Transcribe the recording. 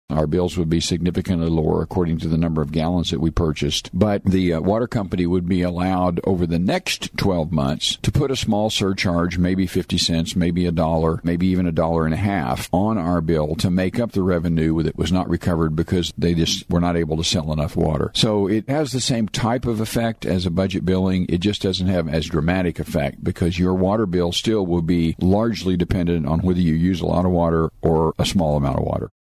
Our bills would be significantly lower according to the number of gallons that we purchased. But the water company would be allowed over the next 12 months to put a small surcharge, maybe 50 cents, maybe $1, maybe even $1.50 on our bill to make up the revenue that was not recovered because they just were not able to sell enough water. So it has the same type of effect as a budget billing. It just doesn't have as dramatic effect because your water bill still will be largely dependent on whether you use a lot of water or a small amount of water.